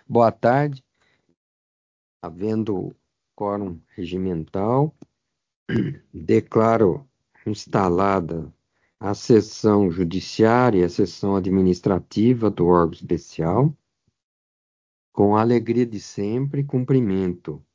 Boa tarde. Havendo quórum regimental, declaro instalada a sessão judiciária e a sessão administrativa do órgão especial. Com a alegria de sempre, cumprimento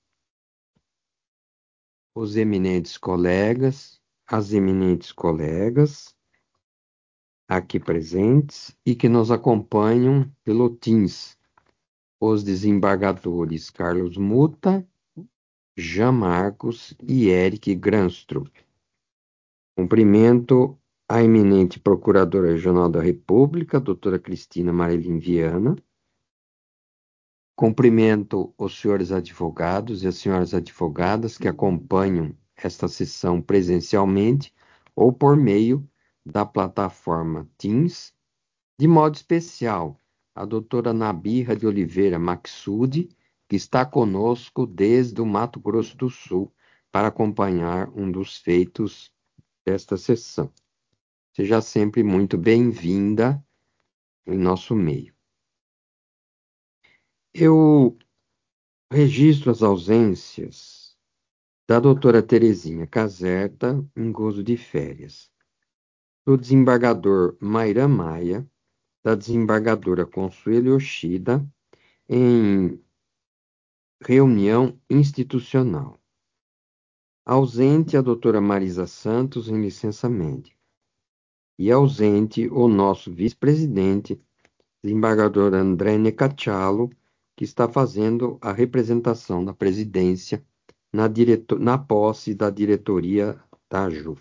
os eminentes colegas, as eminentes colegas aqui presentes e que nos acompanham pelo Teams, os desembargadores Carlos Muta, Jean Marcos e Eric Granstrup. Cumprimento a eminente Procuradora Regional da República, doutora Cristina Marilyn Viana. Cumprimento os senhores advogados e as senhoras advogadas que acompanham esta sessão presencialmente ou por meio da plataforma Teams. De modo especial, a doutora Nabirra de Oliveira Maxud, que está conosco desde o Mato Grosso do Sul para acompanhar um dos feitos desta sessão. Seja sempre muito bem-vinda em nosso meio. Eu registro as ausências da doutora Terezinha Caserta, em gozo de férias, do desembargador Mairan Maia, da desembargadora Consuelo Yoshida, em reunião institucional. Ausente a doutora Marisa Santos, em licença médica. E ausente o nosso vice-presidente, desembargador André Necaccialo, que está fazendo a representação da presidência na posse da diretoria da JUF.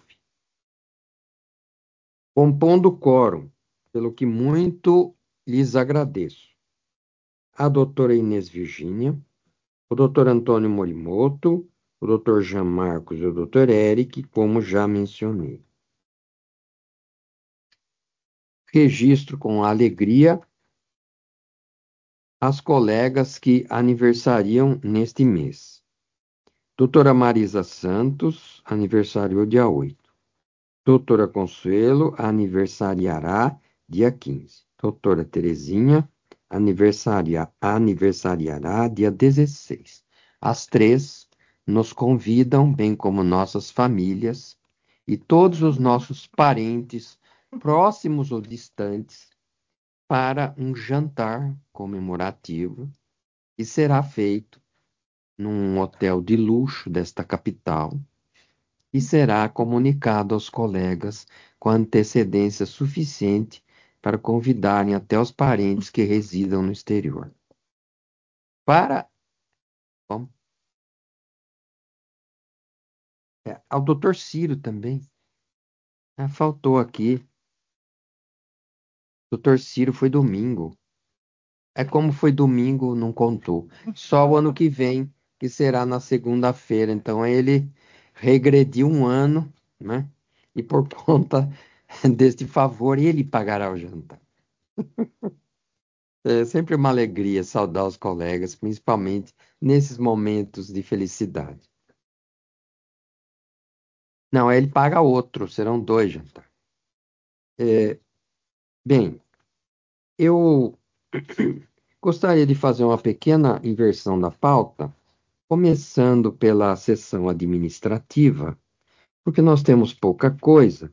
Compondo o quórum, pelo que muito lhes agradeço, a doutora Inês Virgínia, o doutor Antônio Morimoto, o doutor Jean Marcos e o doutor Eric, como já mencionei. Registro com alegria as colegas que aniversariam neste mês. Doutora Marisa Santos, aniversariou dia 8. Doutora Consuelo, aniversariará dia 15. Doutora Terezinha, aniversariará dia 16. As três nos convidam, bem como nossas famílias e todos os nossos parentes, próximos ou distantes, para um jantar comemorativo que será feito num hotel de luxo desta capital e será comunicado aos colegas com antecedência suficiente para convidarem até os parentes que residam no exterior. Para bom, ao doutor Ciro também. Faltou aqui. Doutor Ciro foi domingo. É como foi domingo, não contou. Só o ano que vem, que será na segunda-feira. Então ele regrediu um ano, né? E por conta deste favor, ele pagará o jantar. É sempre uma alegria saudar os colegas, principalmente nesses momentos de felicidade. Não, ele paga outro, serão dois jantares. Bem, eu gostaria de fazer uma pequena inversão da pauta, começando pela sessão administrativa, porque nós temos pouca coisa.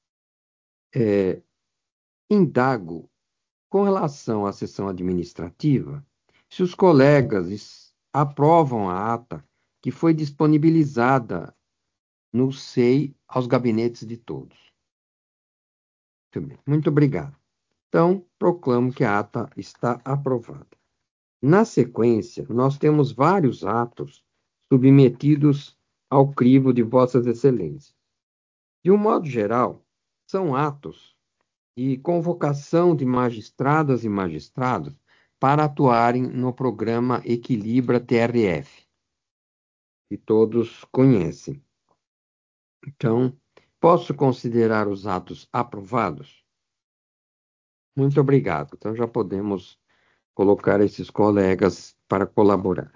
Indago, com relação à sessão administrativa, se os colegas aprovam a ata que foi disponibilizada no SEI aos gabinetes de todos. Muito bem, muito obrigado. Então, proclamo que a ata está aprovada. Na sequência, nós temos vários atos submetidos ao crivo de Vossas Excelências. De um modo geral, são atos de convocação de magistradas e magistrados para atuarem no programa Equilibra TRF, que todos conhecem. Então, posso considerar os atos aprovados? Muito obrigado. Então, já podemos colocar esses colegas para colaborar.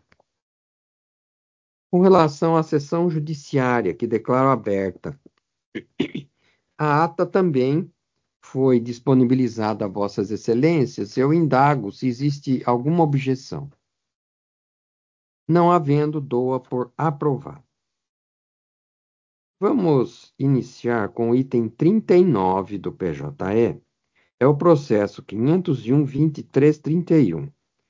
Com relação à sessão judiciária, que declaro aberta, a ata também foi disponibilizada a Vossas Excelências, eu indago se existe alguma objeção. Não havendo, dou-a por aprovado. Vamos iniciar com o item 39 do PJE. É o processo 501.2331.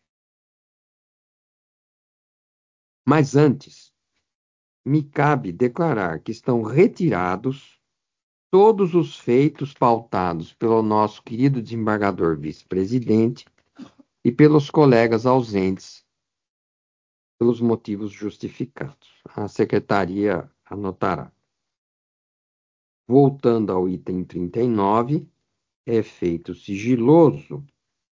Mas antes, me cabe declarar que estão retirados todos os feitos pautados pelo nosso querido desembargador vice-presidente e pelos colegas ausentes pelos motivos justificados. A secretaria anotará. Voltando ao item 39, é feito sigiloso.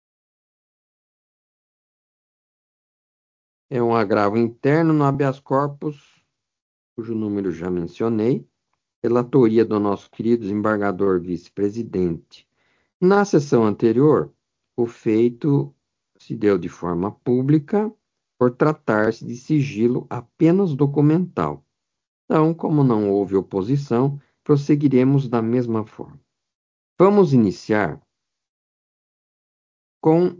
É um agravo interno no habeas corpus, cujo número já mencionei, relatoria do nosso querido desembargador vice-presidente. Na sessão anterior, o feito se deu de forma pública, por tratar-se de sigilo apenas documental. Então, como não houve oposição, prosseguiremos da mesma forma. Vamos iniciar com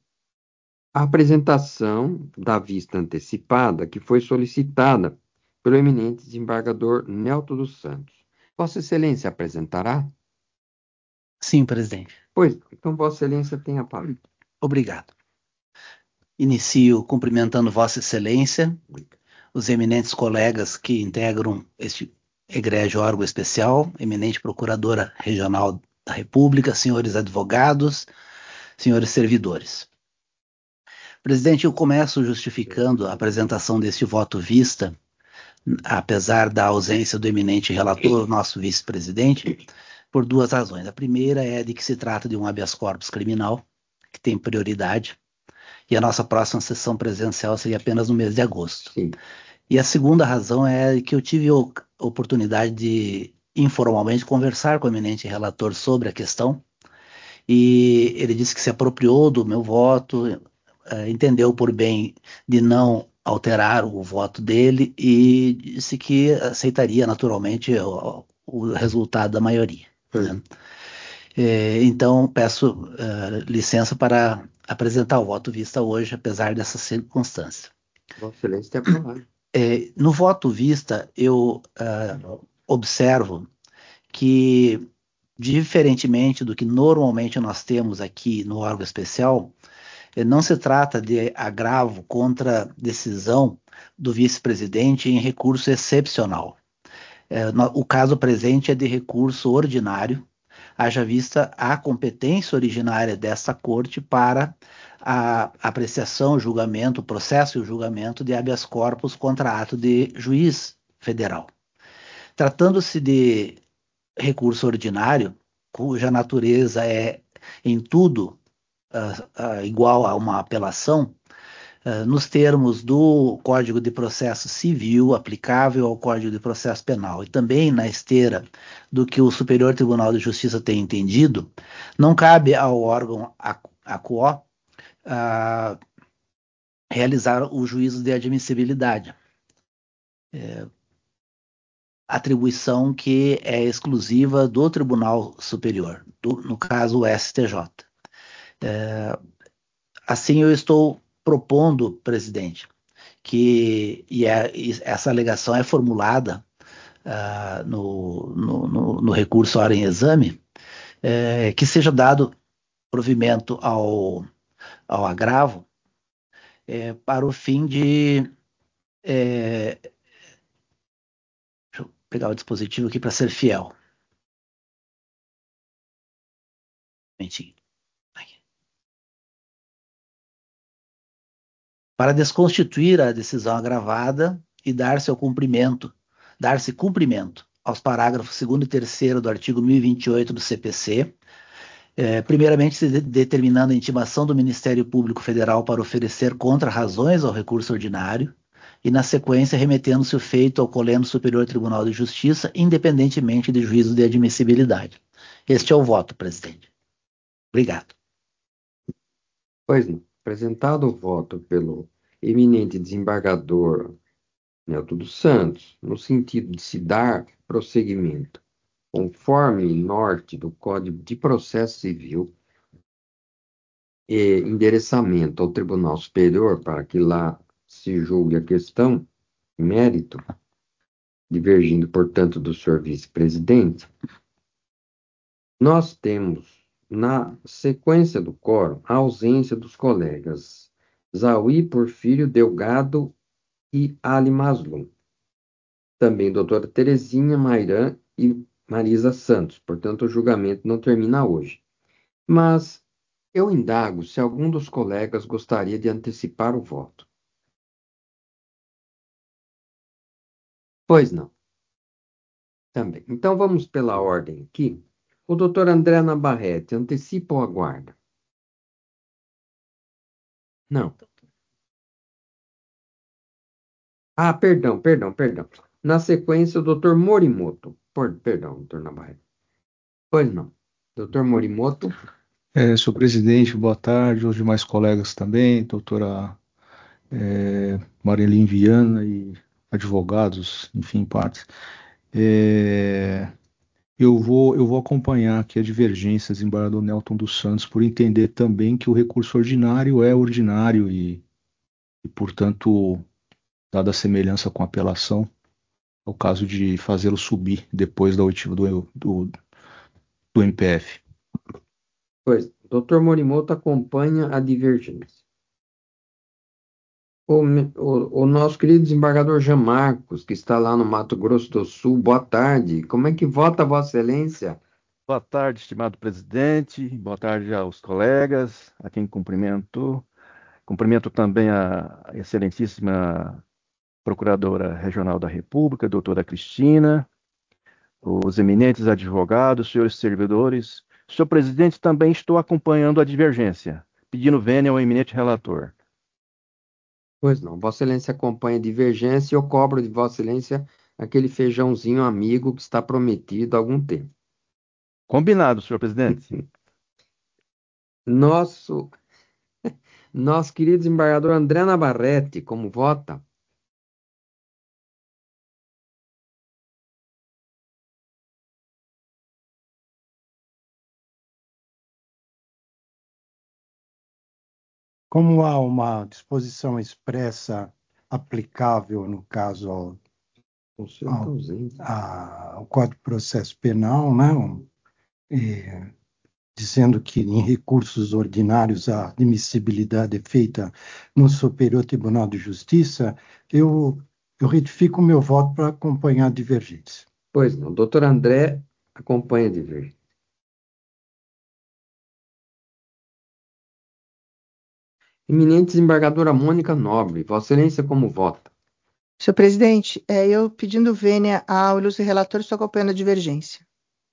a apresentação da vista antecipada que foi solicitada pelo eminente desembargador Nelto dos Santos. Vossa Excelência apresentará? Sim, presidente. Pois, então Vossa Excelência tem a palavra. Obrigado. Inicio cumprimentando Vossa Excelência, os eminentes colegas que integram este egrégio órgão especial, eminente Procuradora Regional da República, senhores advogados, senhores servidores. Presidente, eu começo justificando a apresentação deste voto vista, apesar da ausência do eminente relator, nosso vice-presidente, por duas razões. A primeira é de que se trata de um habeas corpus criminal, que tem prioridade, e a nossa próxima sessão presencial seria apenas no mês de agosto. Sim. E a segunda razão é que eu tive a oportunidade de informalmente conversar com o eminente relator sobre a questão, e ele disse que se apropriou do meu voto, entendeu por bem de não alterar o voto dele e disse que aceitaria naturalmente o resultado da maioria. Né? Então, peço licença para apresentar o voto vista hoje, apesar dessa circunstância. Vossa Excelência tem a palavra. No voto vista, eu observo que, diferentemente do que normalmente nós temos aqui no órgão especial, não se trata de agravo contra decisão do vice-presidente em recurso excepcional. O caso presente é de recurso ordinário, haja vista a competência originária dessa corte para a apreciação, julgamento, processo e o julgamento de habeas corpus contra ato de juiz federal. Tratando-se de recurso ordinário, cuja natureza é em tudo igual a uma apelação, nos termos do Código de Processo Civil aplicável ao Código de Processo Penal e também na esteira do que o Superior Tribunal de Justiça tem entendido, não cabe ao órgão ACUO realizar o juízo de admissibilidade, atribuição que é exclusiva do Tribunal Superior, no caso o STJ. Assim, eu estou propondo, presidente, e essa alegação é formulada no recurso hora em exame, que seja dado provimento ao agravo para o fim de. Deixa eu pegar o dispositivo aqui para ser fiel. Para desconstituir a decisão agravada e dar-se cumprimento aos parágrafos 2º e 3º do artigo 1028 do CPC, primeiramente se determinando a intimação do Ministério Público Federal para oferecer contra-razões ao recurso ordinário, e na sequência remetendo-se o feito ao Colégio Superior Tribunal de Justiça, independentemente de juízo de admissibilidade. Este é o voto, presidente. Obrigado. Pois não. Apresentado o voto pelo eminente desembargador Nelto dos Santos, no sentido de se dar prosseguimento conforme norte do Código de Processo Civil, e endereçamento ao Tribunal Superior para que lá se julgue a questão, mérito, divergindo, portanto, do senhor vice-presidente, nós temos, na sequência do quórum, a ausência dos colegas Zauí Porfírio Delgado e Ali Maslum. Também doutora Terezinha Mairan e Marisa Santos. Portanto, o julgamento não termina hoje. Mas eu indago se algum dos colegas gostaria de antecipar o voto. Pois não, também. Então vamos pela ordem aqui. O doutor André Navarrete, antecipa ou aguarda? Não. Ah, perdão. Na sequência, o doutor Morimoto. Perdão, doutor Navarrete. Pois não. Doutor Morimoto. Senhor presidente, boa tarde, os demais colegas também, doutora Marilyn Viana e advogados, enfim, partes. É, eu vou acompanhar aqui a divergência do desembargador Nelton dos Santos por entender também que o recurso ordinário é ordinário portanto, dada a semelhança com a apelação, é o caso de fazê-lo subir depois da oitiva do MPF. Pois, doutor Morimoto acompanha a divergência. O nosso querido desembargador Jean Marcos, que está lá no Mato Grosso do Sul, boa tarde. Como é que vota Vossa Excelência? Boa tarde, estimado presidente. Boa tarde aos colegas, a quem cumprimento. Cumprimento também a excelentíssima Procuradora Regional da República, doutora Cristina, os eminentes advogados, senhores servidores. Senhor presidente, também estou acompanhando a divergência, pedindo vênia ao eminente relator. Pois não, Vossa Excelência acompanha a divergência e eu cobro de Vossa Excelência aquele feijãozinho amigo que está prometido há algum tempo. Combinado, senhor presidente. Nosso, nosso querido desembargador André Navarrete, como vota? Como há uma disposição expressa aplicável, no caso, O senhor está ao, ausente. ao Código de Processo Penal, né, dizendo que em recursos ordinários a admissibilidade é feita no Superior Tribunal de Justiça, eu retifico o meu voto para acompanhar a divergência. Pois não, doutor André acompanha a divergência. Eminente desembargadora Mônica Nobre, Vossa Excelência como vota? Senhor presidente, eu pedindo vênia ao ilustre relator, estou acompanhando a divergência.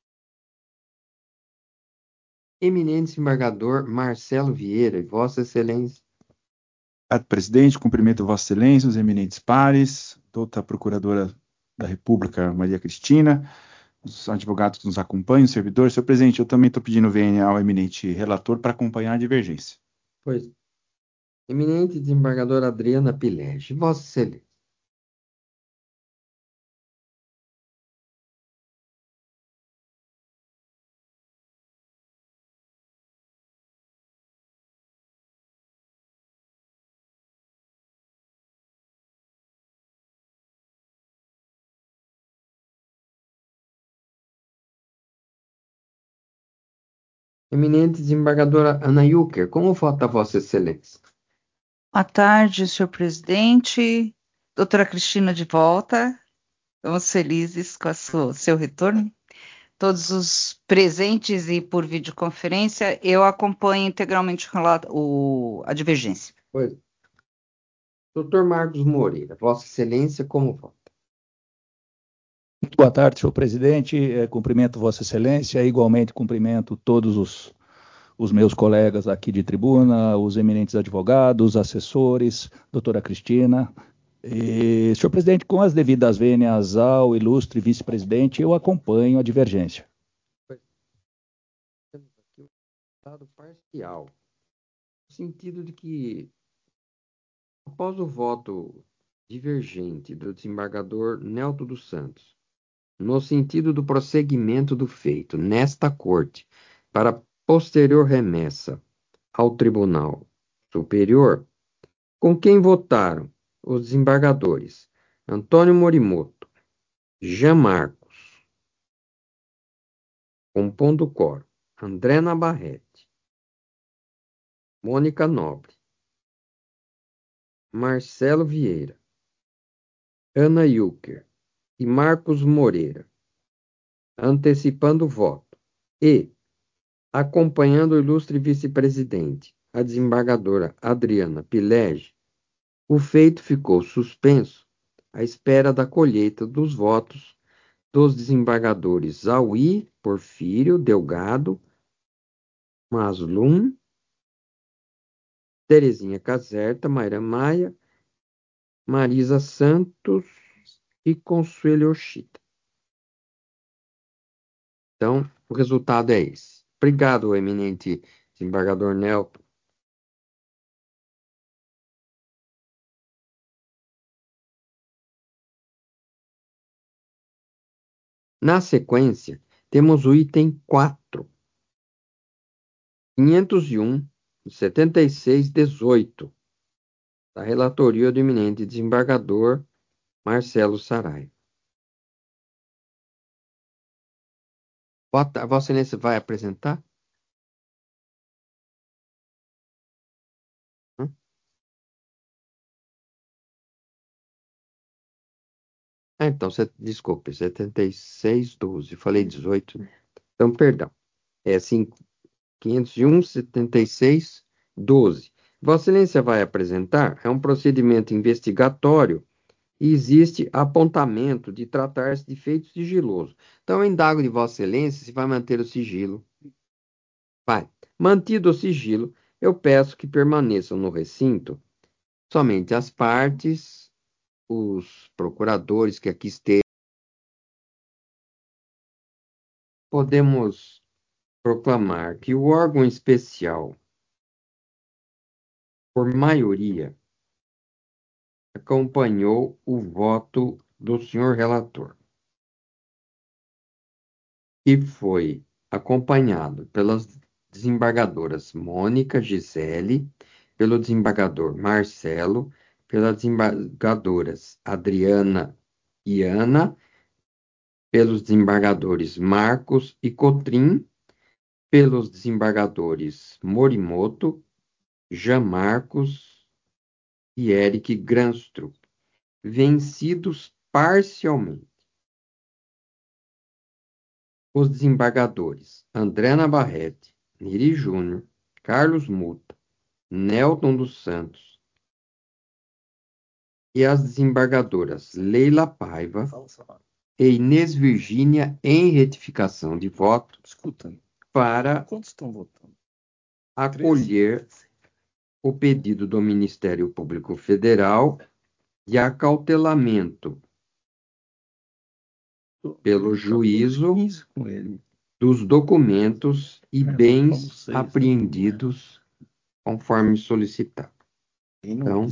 Eminente desembargador Marcelo Vieira, Vossa Excelência. Presidente, cumprimento Vossa Excelência, os eminentes pares, doutora Procuradora da República, Maria Cristina, os advogados que nos acompanham, os servidores. Senhor presidente, eu também estou pedindo vênia ao eminente relator para acompanhar a divergência. Pois. Eminente desembargadora Adriana Pilege, Vossa Excelência. Eminente desembargadora Ana Yucker, como vota Vossa Excelência? Boa tarde, senhor presidente. Doutora Cristina de volta. Estamos felizes com seu retorno. Todos os presentes e por videoconferência, eu acompanho integralmente a divergência. Pois. Doutor Marcos Moreira, Vossa Excelência, como vota? Muito boa tarde, senhor presidente. Cumprimento Vossa Excelência, igualmente cumprimento todos os meus colegas aqui de tribuna, os eminentes advogados, assessores, doutora Cristina. Senhor presidente, com as devidas vênias ao ilustre vice-presidente, eu acompanho a divergência. Temos aqui o resultado parcial, no sentido de que, após o voto divergente do desembargador Nelto dos Santos no sentido do prosseguimento do feito nesta Corte, para posterior remessa ao Tribunal Superior, com quem votaram os desembargadores Antônio Morimoto, Jean Marcos, compondo o quórum, André Navarrete, Mônica Nobre, Marcelo Vieira, Ana Yucker e Marcos Moreira, antecipando o voto, e, acompanhando o ilustre vice-presidente, a desembargadora Adriana Pilege, o feito ficou suspenso à espera da colheita dos votos dos desembargadores Zauí, Porfírio, Delgado, Maslum, Terezinha Caserta, Mayra Maia, Marisa Santos e Consuelo Yoshida. Então, o resultado é esse. Obrigado, eminente desembargador Nelton. Na sequência, temos o item 4, 501, 7618, da relatoria do eminente desembargador Marcelo Saraiva. Vossa Excelência vai apresentar? Então, desculpe, 7612, falei 18. Então, perdão. É 501, 7612. Vossa Excelência vai apresentar, é um procedimento investigatório e existe apontamento de tratar-se de feito sigiloso. Então, eu indago de Vossa Excelência se vai manter o sigilo. Vai. Mantido o sigilo, eu peço que permaneçam no recinto somente as partes, os procuradores que aqui estejam. Podemos proclamar que o órgão especial, por maioria, acompanhou o voto do senhor relator, que foi acompanhado pelas desembargadoras Mônica, Gisele, pelo desembargador Marcelo, pelas desembargadoras Adriana e Ana, pelos desembargadores Marcos e Cotrim, pelos desembargadores Morimoto, Jean Marcos e Eric Granstrup, vencidos parcialmente. Os desembargadores André Navarrete, Neri Júnior, Carlos Muta, Nelton dos Santos e as desembargadoras Leila Paiva e Inês Virgínia em retificação de voto para acolher o pedido do Ministério Público Federal de acautelamento pelo juízo dos documentos e bens apreendidos conforme solicitado. Então,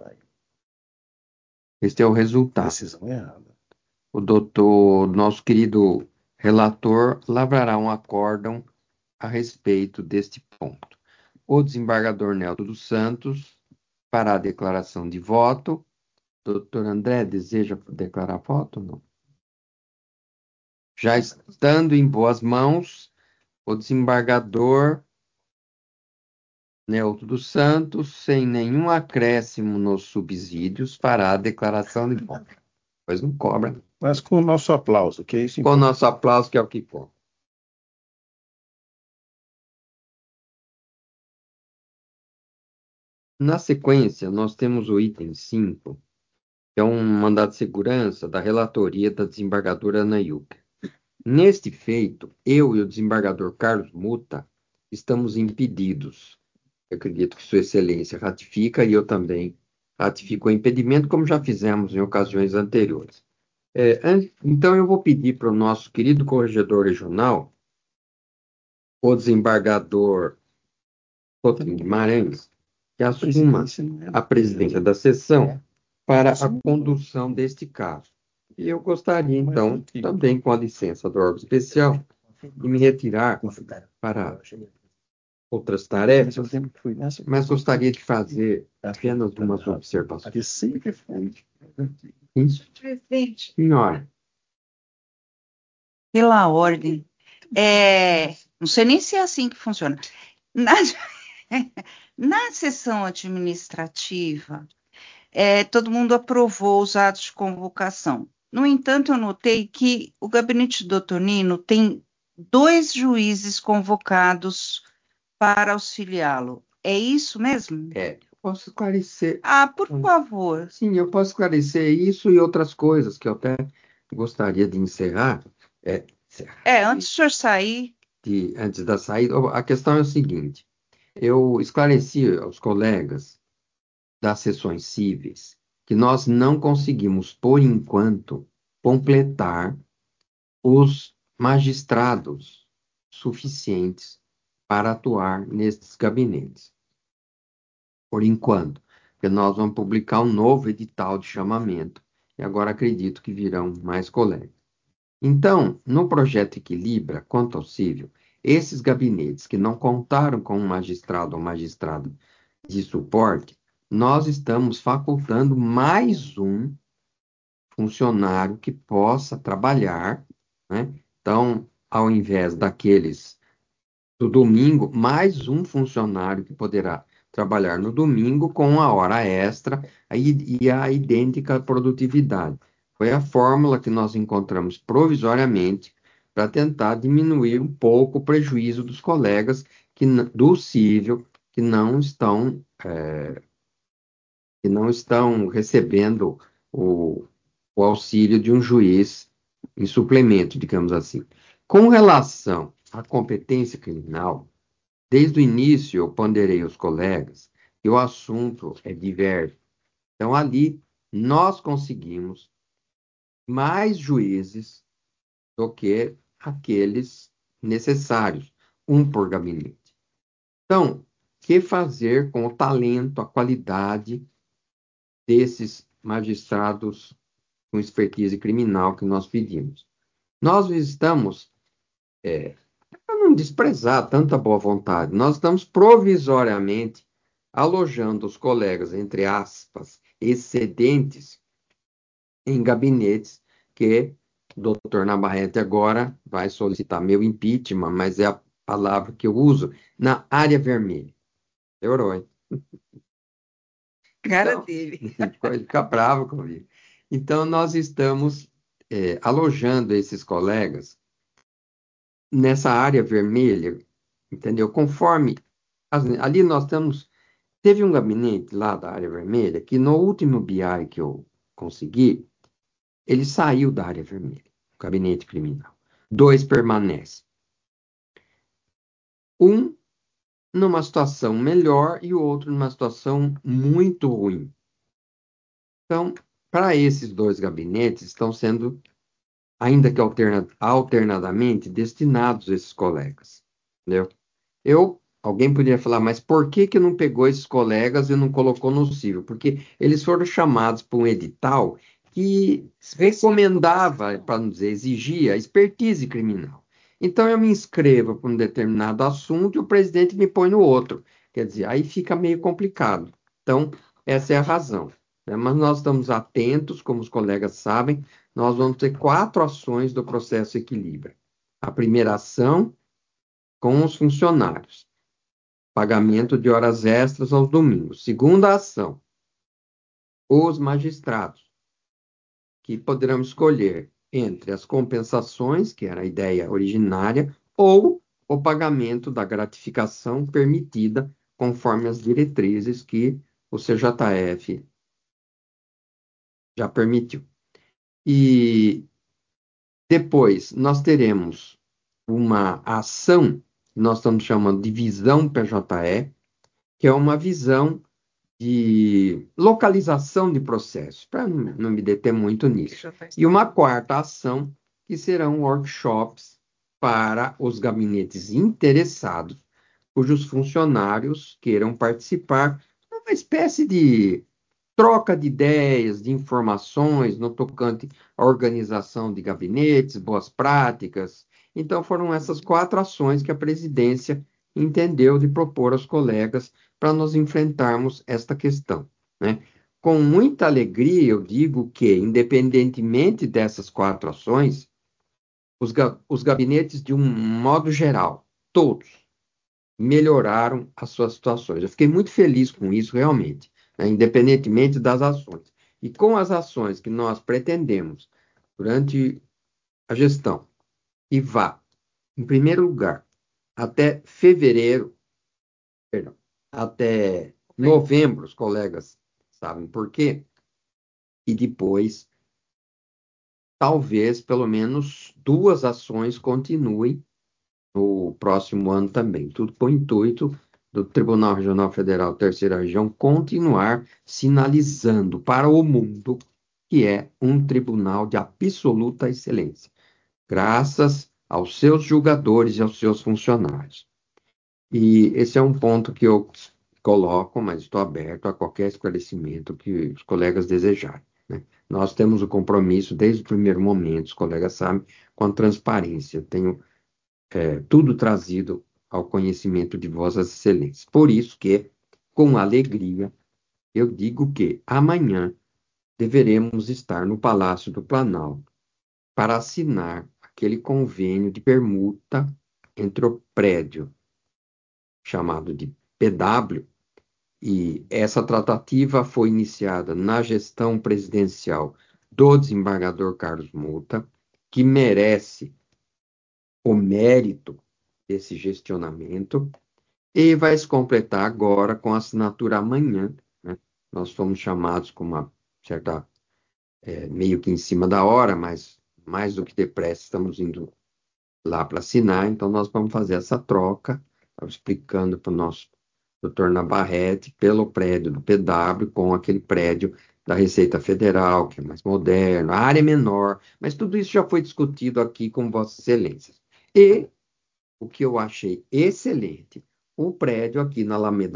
este é o resultado. O nosso querido relator, lavrará um acórdão a respeito deste ponto. O desembargador Nelton dos Santos fará a declaração de voto. Doutor André, deseja declarar voto ou não? Já estando em boas mãos, o desembargador Nelton dos Santos, sem nenhum acréscimo nos subsídios, fará a declaração de voto. Pois não cobra. Mas com o nosso aplauso, que é isso? Com o nosso aplauso, que é o que conta. Na sequência, nós temos o item 5, que é um mandado de segurança da relatoria da desembargadora Ana Yucker. Neste feito, eu e o desembargador Carlos Muta estamos impedidos. Eu acredito que Sua Excelência ratifica e eu também ratifico o impedimento, como já fizemos em ocasiões anteriores. Então, eu vou pedir para o nosso querido corregedor regional, o desembargador Coutinho Guimarães, que assuma a presidência da sessão para a condução deste caso. E eu gostaria, então, também com a licença do órgão especial, de me retirar para outras tarefas, mas gostaria de fazer apenas umas observações. Isso, Presidente, senhora. pela ordem, não sei nem se é assim que funciona. Na, na sessão administrativa, todo mundo aprovou os atos de convocação. No entanto, eu notei que o gabinete do Dr. Nino tem 2 juízes convocados para auxiliá-lo. É isso mesmo? Eu posso esclarecer. Por favor. Sim, eu posso esclarecer isso e outras coisas que eu até gostaria de encerrar. Antes do senhor sair. Antes da saída, a questão é o seguinte: eu esclareci aos colegas das sessões cíveis que nós não conseguimos, por enquanto, completar os magistrados suficientes para atuar nesses gabinetes. Por enquanto, porque nós vamos publicar um novo edital de chamamento e agora acredito que virão mais colegas. Então, no projeto Equilibra, quanto ao cível, esses gabinetes que não contaram com um magistrado ou magistrada de suporte, nós estamos facultando mais um funcionário que possa trabalhar, né? Então, ao invés daqueles do domingo, mais um funcionário que poderá trabalhar no domingo com a hora extra e a idêntica produtividade. Foi a fórmula que nós encontramos provisoriamente para tentar diminuir um pouco o prejuízo dos colegas do cível que não estão recebendo o auxílio de um juiz em suplemento, digamos assim. Com relação à competência criminal, desde o início eu ponderei aos colegas que o assunto é diverso. Então, ali, nós conseguimos mais juízes do que aqueles necessários, um por gabinete. Então, o que fazer com o talento, a qualidade desses magistrados com expertise criminal que nós pedimos? Nós estamos, para não desprezar tanta boa vontade, nós estamos provisoriamente alojando os colegas, entre aspas, excedentes, em gabinetes que o doutor Navarrete agora vai solicitar meu impeachment, mas é a palavra que eu uso, na área vermelha. Demorou, hein? Cara Então, dele. ele fica bravo comigo. Então, nós estamos alojando esses colegas nessa área vermelha, entendeu? Conforme ali nós temos. Teve um gabinete lá da área vermelha que no último BI que eu consegui, ele saiu da área vermelha, o gabinete criminal. 2 permanecem. Um numa situação melhor e o outro numa situação muito ruim. Então, para esses 2 gabinetes, estão sendo, ainda que alternadamente, destinados esses colegas. Entendeu? Alguém poderia falar, mas por que não pegou esses colegas e não colocou no cível? Porque eles foram chamados por um edital que recomendava, para não dizer, exigia expertise criminal. Então eu me inscrevo para um determinado assunto e o presidente me põe no outro. Quer dizer, aí fica meio complicado. Então, essa é a razão, né? Mas nós estamos atentos, como os colegas sabem, nós vamos ter 4 ações do processo Equilibra. A primeira ação com os funcionários. Pagamento de horas extras aos domingos. Segunda ação, os magistrados, que poderão escolher entre as compensações, que era a ideia originária, ou o pagamento da gratificação permitida conforme as diretrizes que o CJF já permitiu. E depois nós teremos uma ação, que nós estamos chamando de visão PJE, que é uma visão de localização de processos, para não me deter muito nisso. E uma quarta ação, que serão workshops para os gabinetes interessados, cujos funcionários queiram participar, uma espécie de troca de ideias, de informações no tocante à organização de gabinetes, boas práticas. Então, foram essas 4 ações que a presidência entendeu de propor aos colegas para nós enfrentarmos esta questão, né? Com muita alegria, eu digo que, independentemente dessas 4 ações, os gabinetes, de um modo geral, todos, melhoraram as suas situações. Eu fiquei muito feliz com isso, realmente, né, independentemente das ações. E com as ações que nós pretendemos durante a gestão, e vá, em primeiro lugar, até fevereiro, perdão, até novembro, os colegas sabem por quê, e depois, talvez, pelo menos 2 ações continuem no próximo ano também. Tudo com o intuito do Tribunal Regional Federal, Terceira Região, continuar sinalizando para o mundo que é um tribunal de absoluta excelência, graças aos seus julgadores e aos seus funcionários. E esse é um ponto que eu coloco, mas estou aberto a qualquer esclarecimento que os colegas desejarem, né? Nós temos o compromisso, desde o primeiro momento, os colegas sabem, com a transparência. Tenho tudo trazido ao conhecimento de Vossas Excelências. Por isso que, com alegria, eu digo que amanhã deveremos estar no Palácio do Planalto para assinar aquele convênio de permuta entre o prédio chamado de PW, e essa tratativa foi iniciada na gestão presidencial do desembargador Carlos Mouta, que merece o mérito desse gestionamento, e vai se completar agora com a assinatura amanhã, né? Nós fomos chamados com uma certa, meio que em cima da hora, mas mais do que depressa estamos indo lá para assinar, então nós vamos fazer essa troca. Estava explicando para o nosso doutor Navarrete, pelo prédio do PW com aquele prédio da Receita Federal, que é mais moderno, a área é menor, mas tudo isso já foi discutido aqui com Vossas Excelências. E o que eu achei excelente, o prédio aqui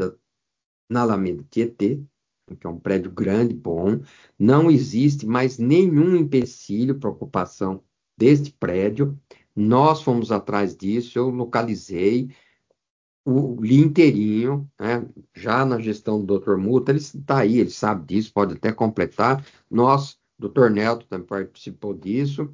na Alameda Tietê, que é um prédio grande, bom, não existe mais nenhum empecilho para ocupação deste prédio. Nós fomos atrás disso, eu localizei o li inteirinho, né? Já na gestão do Dr. Muta, ele está aí, ele sabe disso, pode até completar. Nós, Dr. Nelton também participou disso.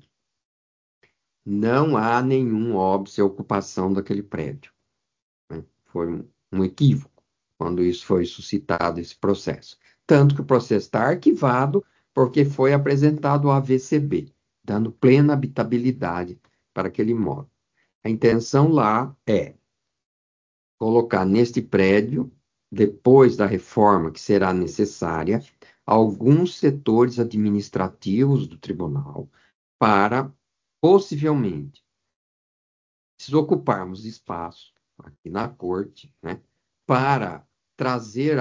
Não há nenhum óbice à ocupação daquele prédio, né? Foi um equívoco quando isso foi suscitado, esse processo. Tanto que o processo está arquivado porque foi apresentado ao AVCB, dando plena habitabilidade para aquele imóvel. A intenção lá é colocar neste prédio, depois da reforma que será necessária, alguns setores administrativos do tribunal para, possivelmente, desocuparmos espaço aqui na corte, né, para trazer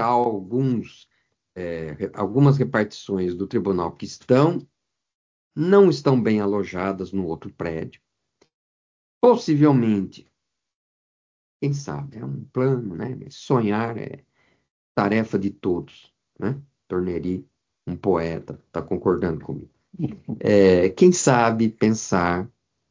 algumas repartições do tribunal que não estão bem alojadas no outro prédio. Possivelmente, quem sabe, é um plano, né? Sonhar é tarefa de todos, né? Torneri, um poeta, está concordando comigo. Quem sabe pensar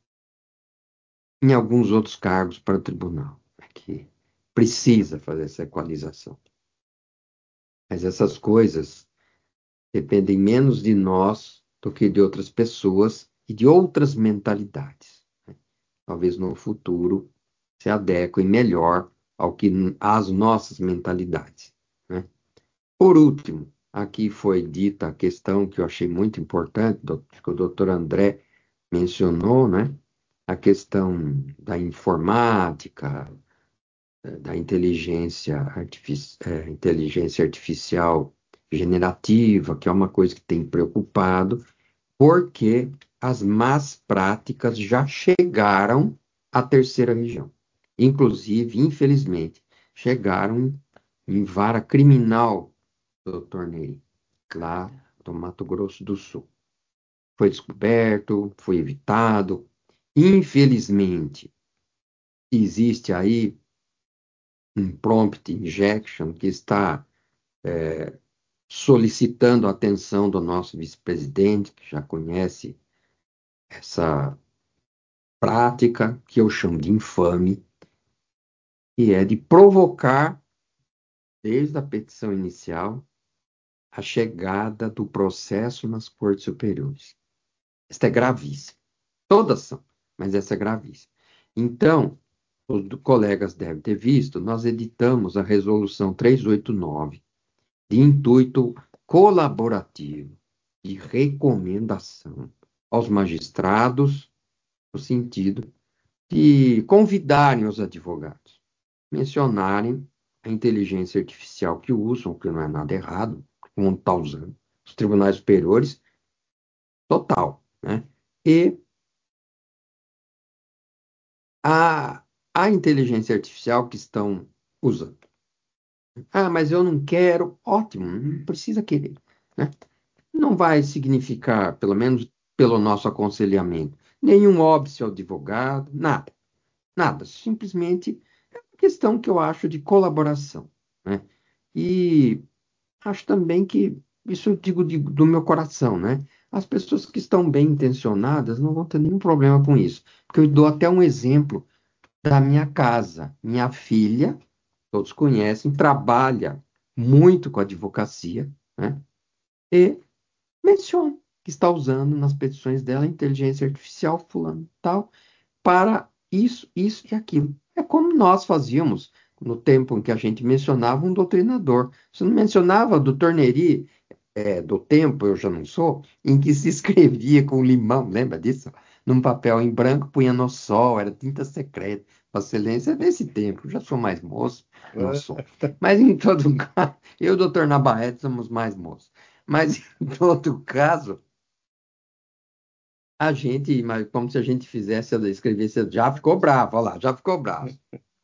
em alguns outros cargos para o tribunal, que precisa fazer essa equalização. Mas essas coisas dependem menos de nós do que de outras pessoas e de outras mentalidades, né? Talvez no futuro se adequem melhor ao que às nossas mentalidades, né? Por último, aqui foi dita a questão que eu achei muito importante, que o doutor André mencionou, né? A questão da informática, da inteligência artificial generativa, que é uma coisa que tem preocupado, porque as más práticas já chegaram à terceira região. Inclusive, infelizmente, chegaram em vara criminal, doutor Ney, lá do Mato Grosso do Sul. Foi descoberto, foi evitado. Infelizmente, existe aí um prompt injection que está solicitando a atenção do nosso vice-presidente, que já conhece essa prática, que eu chamo de infame, que é de provocar, desde a petição inicial, a chegada do processo nas cortes superiores. Esta é gravíssima. Todas são, mas essa é gravíssima. Então, os colegas devem ter visto, nós editamos a Resolução 389, de intuito colaborativo, de recomendação aos magistrados, no sentido de convidarem os advogados, mencionarem a inteligência artificial que usam, que não é nada errado, como está usando, os tribunais superiores, total, né? E a inteligência artificial que estão usando. Ah, mas eu não quero. Ótimo, não precisa querer, né? Não vai significar, pelo menos pelo nosso aconselhamento, nenhum óbice ao advogado, nada. Nada. Simplesmente é uma questão que eu acho de colaboração, né? E acho também que, isso eu digo do meu coração, né? As pessoas que estão bem intencionadas não vão ter nenhum problema com isso. Porque eu dou até um exemplo da minha casa. Minha filha, todos conhecem, trabalha muito com advocacia, né? E menciona que está usando nas petições dela inteligência artificial, fulano, tal, para isso, isso e aquilo. É como nós fazíamos no tempo em que a gente mencionava um doutrinador. Você não mencionava do Torneri, do tempo, eu já não sou, em que se escrevia com limão, lembra disso? Num papel em branco, punha no sol, era tinta secreta. Vossa Excelência é desse tempo, já sou mais moço, não sou. Mas em todo caso, eu e o doutor Nabarrete somos mais moços. Mas em todo caso, a gente, mas como se a gente fizesse, ela escrevesse, já ficou bravo, olha lá, já ficou bravo.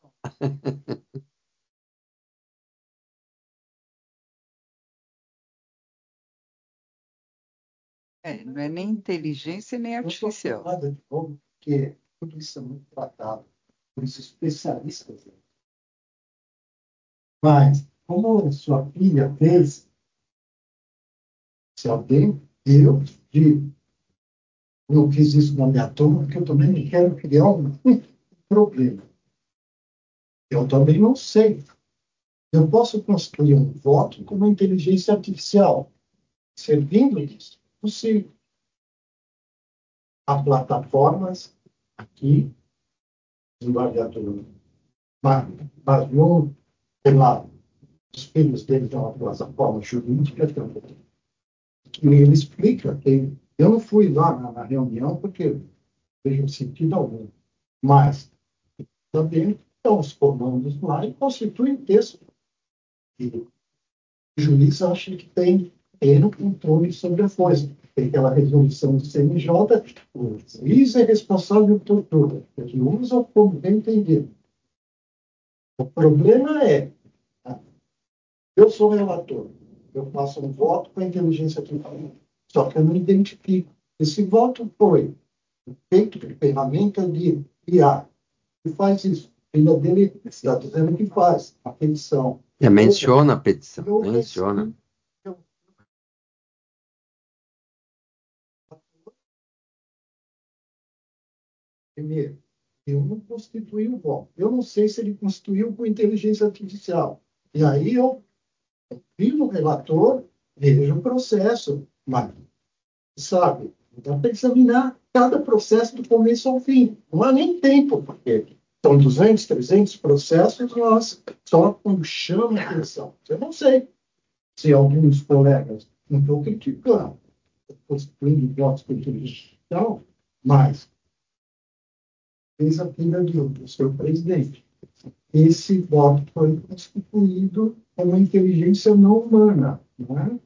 Não é nem inteligência nem artificial. Nada de novo, porque tudo isso é muito tratado por esses especialistas. Mas, como sua filha fez, se alguém, eu digo, não fiz isso na minha turma, porque eu também não quero criar um problema. Eu também não sei. Eu posso construir um voto com uma inteligência artificial, servindo disso. Possível. Há plataformas aqui, desembargador, mas não, sei lá, os filhos dele têm uma plataforma jurídica também, que ele explica que eu não fui lá na reunião porque não vejo sentido algum, mas também estão os comandos lá e constituem texto. E o juiz acha que tem pleno controle sobre a coisa. Tem aquela resolução do CNJ, o juiz é responsável por tudo, ele usa como bem entendido. O problema é, eu sou relator, eu faço um voto com a inteligência artificial, só que eu não identifico. Esse voto foi feito por ferramenta de IA, que faz isso. A filha dele está dizendo que faz a petição. Menciona a petição, menciona. Primeiro, eu não constituí o voto. Eu não sei se ele constituiu com inteligência artificial. E aí eu vi no relator, vejo o processo, mas, sabe, dá para examinar cada processo do começo ao fim. Não há nem tempo, porque são 200, 300 processos, nós só quando chama a atenção. Eu não sei se alguns colegas, não estou criticando, constituindo votos com inteligência artificial, mas fez a filha do seu presidente. Esse voto foi constituído com uma inteligência não humana, não é?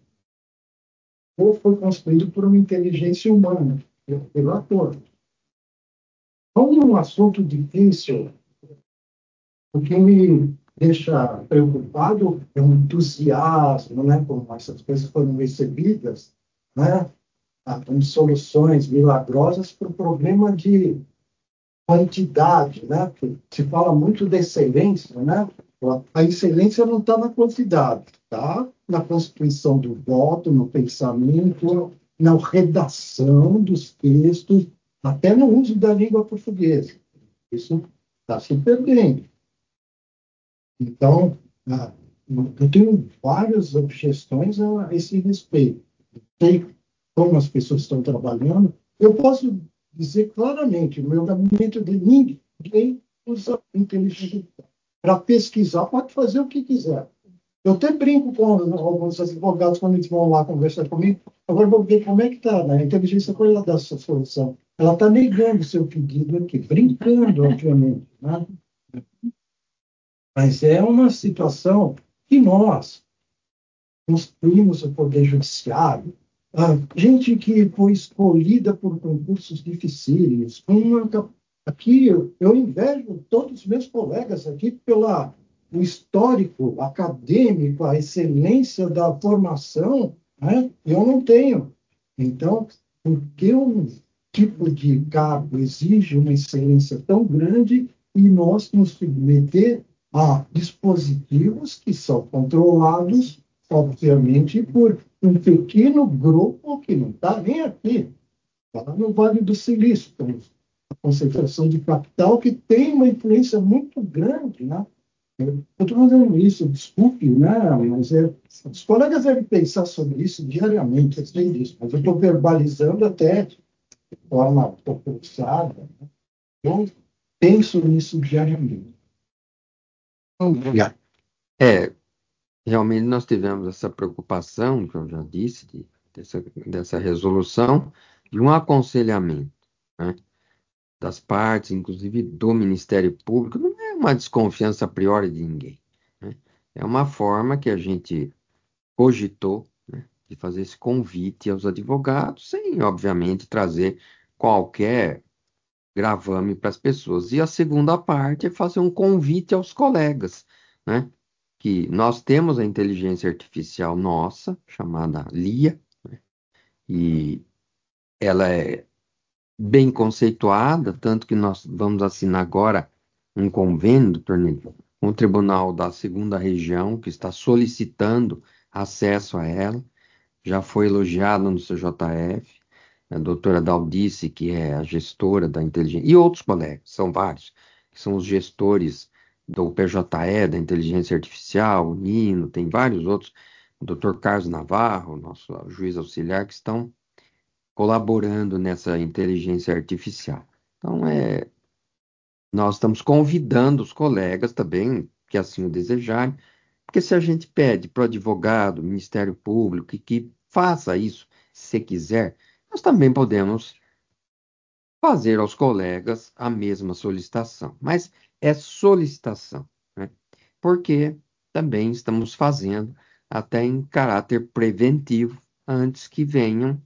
Ou foi construído por uma inteligência humana, pelo ator. Como é um assunto difícil, o que me deixa preocupado é o entusiasmo, né? Como essas coisas foram recebidas, né? Com soluções milagrosas para o problema de quantidade, né? Se fala muito de excelência, né? A excelência não está na quantidade, está na constituição do voto, no pensamento, na redação dos textos, até no uso da língua portuguesa. Isso está se perdendo. Então, eu tenho várias objeções a esse respeito. Não sei como as pessoas estão trabalhando. Eu posso dizer claramente, no meu gabinete de ninguém usa inteligência para pesquisar, pode fazer o que quiser. Eu até brinco com alguns advogados quando eles vão lá conversar comigo. Agora vou ver como é que está, né? A inteligência foi lá dar essa solução. Ela está negando o seu pedido aqui, brincando, obviamente, né? Mas é uma situação que nós construímos o Poder Judiciário, gente que foi escolhida por concursos dificílimos. Aqui eu invejo todos os meus colegas aqui pelo histórico acadêmico, a excelência da formação, né? Eu não tenho. Então, por que um tipo de cargo exige uma excelência tão grande e nós nos submeter a dispositivos que são controlados, obviamente, por um pequeno grupo que não está nem aqui, está no Vale do Silício, a concentração de capital que tem uma influência muito grande, né? Eu estou fazendo isso, desculpe, né? Mas os colegas devem pensar sobre isso diariamente, eu sei disso, mas eu estou verbalizando até de forma propulsada, né? Eu penso nisso diariamente. Obrigado. Realmente nós tivemos essa preocupação, que eu já disse, dessa resolução, de um aconselhamento, né, das partes, inclusive do Ministério Público. Não é uma desconfiança a priori de ninguém, né? É uma forma que a gente cogitou, né, de fazer esse convite aos advogados, sem, obviamente, trazer qualquer gravame para as pessoas. E a segunda parte é fazer um convite aos colegas, né? Que nós temos a inteligência artificial nossa, chamada Lia, né? E ela é bem conceituada, tanto que nós vamos assinar agora um convênio, doutor Ney, com o Tribunal da Segunda Região, que está solicitando acesso a ela, já foi elogiado no CJF, a doutora Daldice, que é a gestora da inteligência, e outros colegas, são vários, que são os gestores do PJE, da inteligência artificial, o Nino, tem vários outros, o doutor Carlos Navarro, nosso juiz auxiliar, que estão colaborando nessa inteligência artificial. Então, nós estamos convidando os colegas também, que assim o desejarem, porque se a gente pede para o advogado, Ministério Público, que faça isso, se quiser, nós também podemos fazer aos colegas a mesma solicitação. Mas é solicitação, né? Porque também estamos fazendo até em caráter preventivo, antes que venham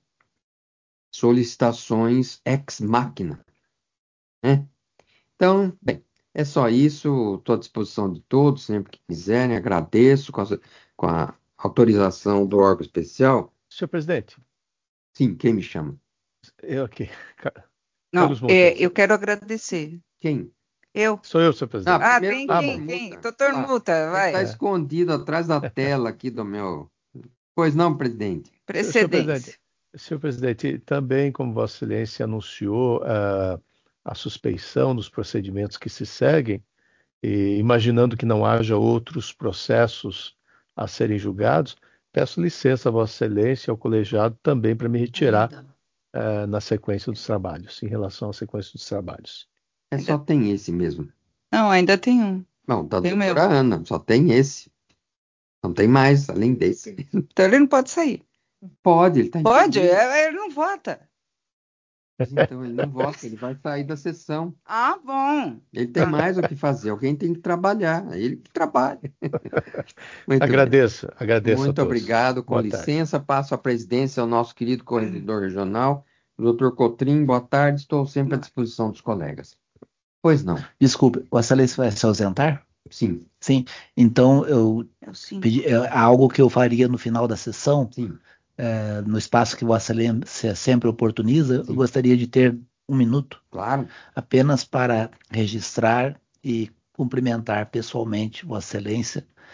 solicitações ex machina, né? Então, bem, é só isso. Estou à disposição de todos, sempre que quiserem. Agradeço com a autorização do órgão especial. Senhor presidente, Sim, quem me chama? eu aqui, Não, Carlos Montes. eu quero agradecer. Quem? Eu. Sou eu, senhor presidente. Primeiro, Quem, doutor quem, Muta. quem? Doutor Muta, vai. Está escondido atrás da tela aqui do meu. Pois não, presidente? Precedência. Senhor presidente, também como Vossa Excelência anunciou a suspeição dos procedimentos que se seguem, e imaginando que não haja outros processos a serem julgados, peço licença a Vossa Excelência e ao colegiado também para me retirar na sequência dos trabalhos, em relação à sequência dos trabalhos. Só tem esse mesmo. Não, ainda tem um. Não, da Tem o doutora Ana, só tem esse. Não tem mais, além desse. Então ele não pode sair. Pode, ele está Pode, ele não vota. Então ele não vota, ele vai sair da sessão. Ah, bom. Ele tem mais o que fazer, alguém tem que trabalhar, é ele que trabalha. Muito Agradeço a Muito todos. obrigado, com Boa licença, passo a presidência ao nosso querido corregedor regional, doutor Cotrim. Boa tarde, estou sempre à disposição dos colegas. Pois não. Desculpe, Vossa Excelência vai se ausentar? Sim. Sim. Então, Sim. algo que eu faria no final da sessão, Sim. no espaço que Vossa Excelência sempre oportuniza, Sim. eu gostaria de ter 1 minuto, Claro. apenas para registrar e cumprimentar pessoalmente Vossa Excelência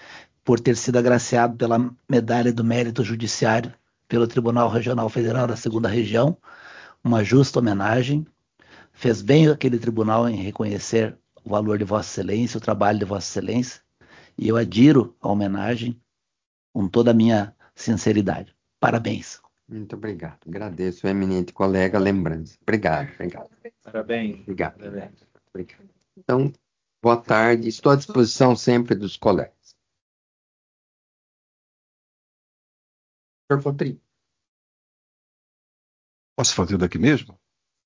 por ter sido agraciado pela Medalha do Mérito Judiciário pelo Tribunal Regional Federal da Segunda Região, uma justa homenagem. Fez bem aquele tribunal em reconhecer o valor de Vossa Excelência, o trabalho de Vossa Excelência, e eu adiro a homenagem com toda a minha sinceridade. Parabéns. Muito obrigado. Agradeço, eminente colega, a lembrança. Obrigado. Parabéns. Obrigado. Então, boa tarde. Estou à disposição sempre dos colegas. Senhor Cotrim. Posso fazer daqui mesmo?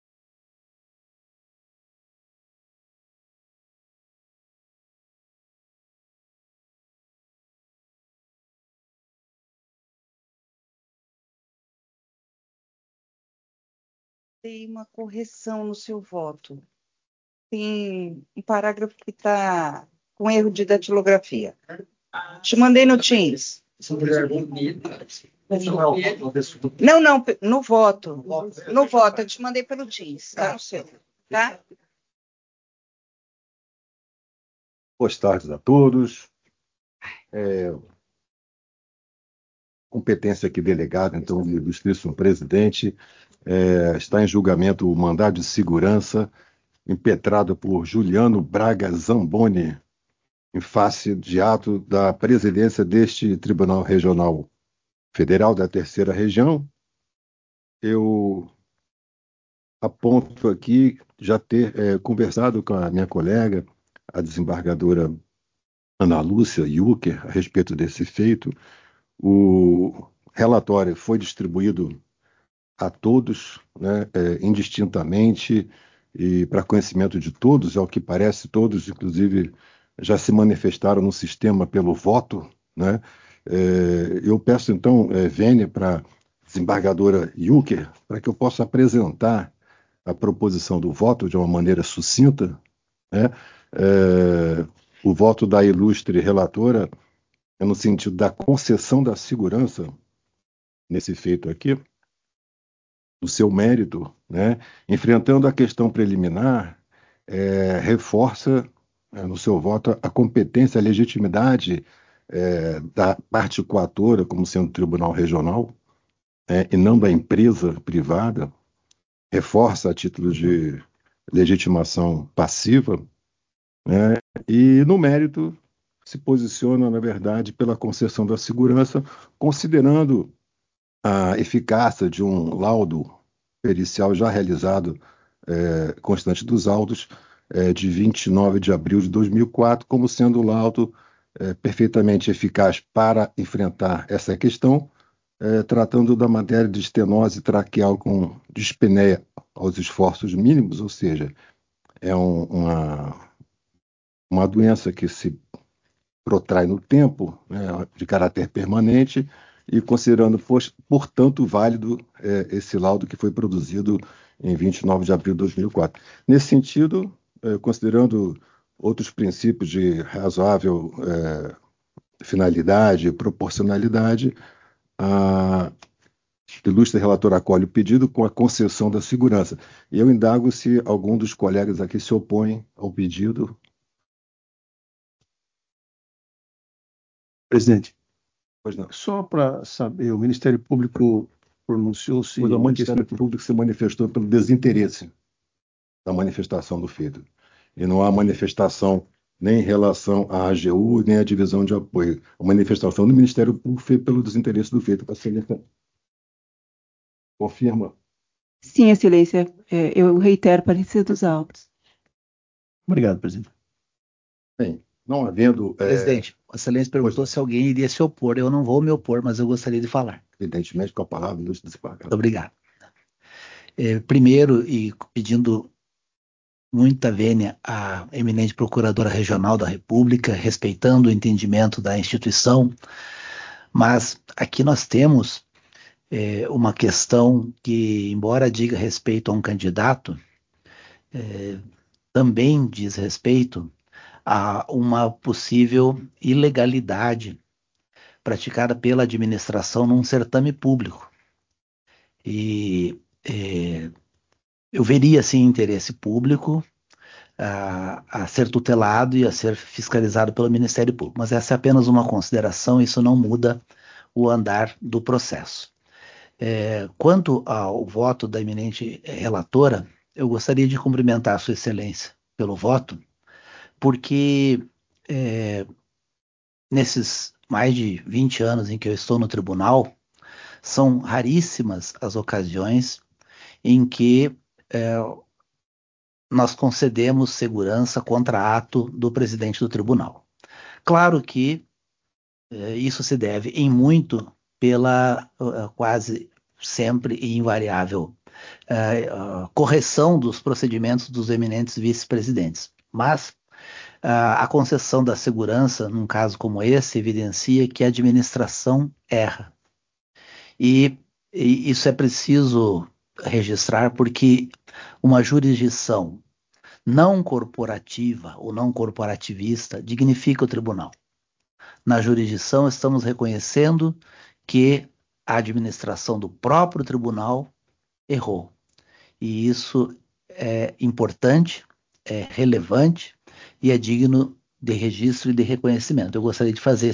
Tem uma correção no seu voto. Tem um parágrafo que está com erro de datilografia. Te mandei no Teams. Não, no voto. No voto, eu te mandei pelo Teams, tá no seu, tá? Boas tardes a todos. Competência aqui delegada, então, do ilustríssimo presidente. Está em julgamento o mandado de segurança impetrado por Juliano Braga Zamboni, em face de ato da presidência deste Tribunal Regional Federal da Terceira Região. Eu aponto aqui já ter conversado com a minha colega, a desembargadora Ana Lúcia Yucker, a respeito desse feito. O relatório foi distribuído a todos, né, indistintamente, e para conhecimento de todos, ao que parece, todos, inclusive, já se manifestaram no sistema pelo voto, né? Eu peço, então, Vênia, para a desembargadora Yucker, para que eu possa apresentar a proposição do voto de uma maneira sucinta, né? O voto da ilustre relatora é no sentido da concessão da segurança nesse feito aqui, no seu mérito, né? Enfrentando a questão preliminar, reforça no seu voto a competência, a legitimidade da parte coatora, como sendo tribunal regional, e não da empresa privada, reforça a título de legitimação passiva, né? E no mérito se posiciona, na verdade, pela concessão da segurança, considerando a eficácia de um laudo pericial já realizado, constante dos autos, de 29 de abril de 2004, como sendo o laudo perfeitamente eficaz para enfrentar essa questão, tratando da matéria de estenose traqueal com dispneia aos esforços mínimos, ou seja, é uma doença que se protrai no tempo, né, de caráter permanente, e considerando, portanto, válido esse laudo que foi produzido em 29 de abril de 2004. Nesse sentido, considerando outros princípios de razoável finalidade e proporcionalidade, a ilustre relator acolhe o pedido com a concessão da segurança. E eu indago se algum dos colegas aqui se opõe ao pedido. Presidente, Pois não. só para saber, o Ministério Público pronunciou-se. Pois o Ministério Público se manifestou pelo desinteresse da manifestação do feito. E não há manifestação nem em relação à AGU, nem à divisão de apoio. A manifestação do Ministério Público foi pelo desinteresse do feito. Confirma? Sim, Excelência, eu reitero parecer dos autos. Obrigado, presidente. Bem, não havendo... Presidente, Vossa Excelência perguntou se alguém iria se opor. Eu não vou me opor, mas eu gostaria de falar. Evidentemente, com a palavra, ilustre desembargador. Muito obrigado. Primeiro, e pedindo muita vênia à eminente Procuradora Regional da República, respeitando o entendimento da instituição, mas aqui nós temos uma questão que, embora diga respeito a um candidato, também diz respeito a uma possível ilegalidade praticada pela administração num certame público. E eu veria, sim, interesse público a ser tutelado e a ser fiscalizado pelo Ministério Público. Mas essa é apenas uma consideração, isso não muda o andar do processo. Quanto ao voto da eminente relatora, eu gostaria de cumprimentar a Sua Excelência pelo voto, porque nesses mais de 20 anos em que eu estou no tribunal, são raríssimas as ocasiões em que nós concedemos segurança contra ato do presidente do tribunal. Claro que isso se deve em muito pela quase sempre e invariável correção dos procedimentos dos eminentes vice-presidentes. Mas a concessão da segurança, num caso como esse, evidencia que a administração erra. E isso é preciso registrar porque uma jurisdição não corporativa ou não corporativista dignifica o tribunal. Na jurisdição, estamos reconhecendo que a administração do próprio tribunal errou. E isso é importante, é relevante e é digno de registro e de reconhecimento. Eu gostaria de fazer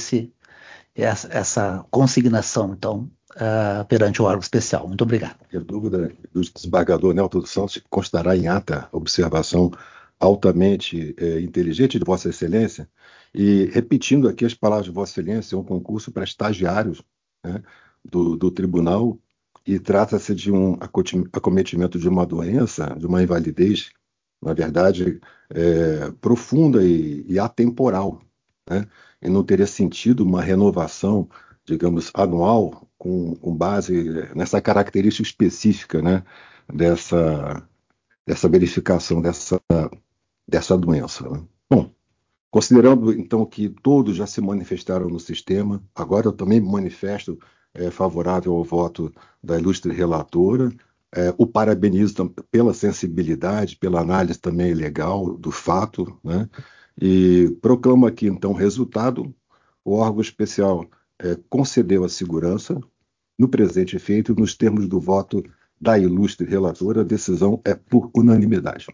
essa consignação, então, perante o órgão especial. Muito obrigado. Não tem dúvida, o desembargador Nelton dos Santos constará em ata a observação altamente inteligente de Vossa Excelência, e repetindo aqui as palavras de Vossa Excelência, é um concurso para estagiários, né, do tribunal, e trata-se de um acometimento de uma doença, de uma invalidez, na verdade, profunda e atemporal, né? E não teria sentido uma renovação, digamos, anual, com base nessa característica específica, né, dessa verificação dessa doença, né? Bom, considerando então que todos já se manifestaram no sistema, agora eu também me manifesto favorável ao voto da ilustre relatora. O parabenizo pela sensibilidade, pela análise também legal do fato, né? E proclamo aqui então o resultado. O órgão especial concedeu a segurança no presente efeito, nos termos do voto da ilustre relatora. A decisão é por unanimidade.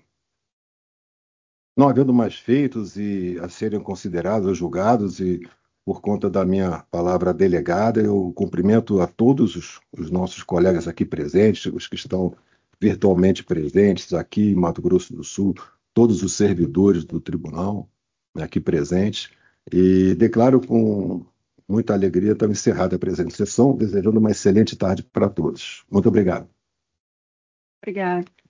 Não havendo mais feitos a serem considerados ou julgados, e por conta da minha palavra delegada, eu cumprimento a todos os nossos colegas aqui presentes, os que estão virtualmente presentes aqui em Mato Grosso do Sul, todos os servidores do tribunal, né, aqui presentes, e declaro com muita alegria estar encerrada a presente sessão, desejando uma excelente tarde para todos. Muito obrigado. Obrigada.